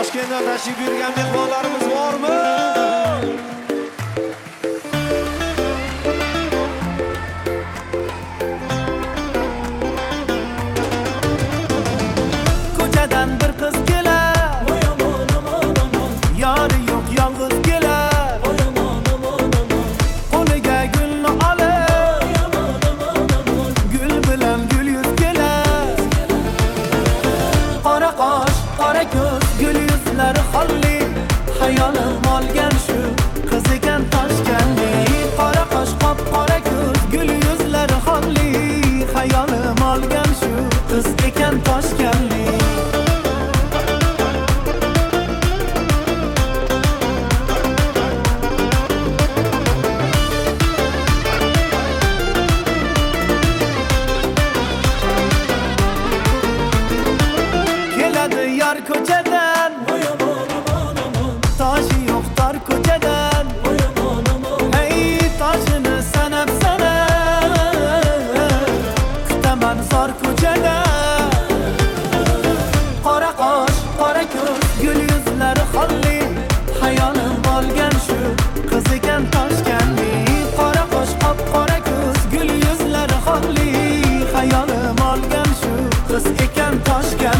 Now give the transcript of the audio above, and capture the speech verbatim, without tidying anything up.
Toshkentdan tashrif buyurgan mehmonlarimiz bormi? Ko'chadan bir qiz kelar, yori yo'q yolg'iz kelar, qo'liga gulni olib, gul bilan gul yuz kelar. Qora qosh, qora ko'z, gul yuzlari xolli, hayolim olgan shu qiz ekan Toshkentlik. Qora qosh, qop-qora ko'z, gul yuzlari xolli, hayolim olgan shu qiz ekan Toshkentlik. Yar ko'chadan, toshi yo'q tor ko'chadan, hey toshini sanab sanab kutaman zor ko'chadan. Qora qosh, qora ko'z, gul yuzlari xolli, hayolim olgan shu qiz ekan Toshkentlik. Qora qosh, qop-qora ko'z, gul yuzlari xolli, hayolim olgan shu qiz ekan Toshkentlik.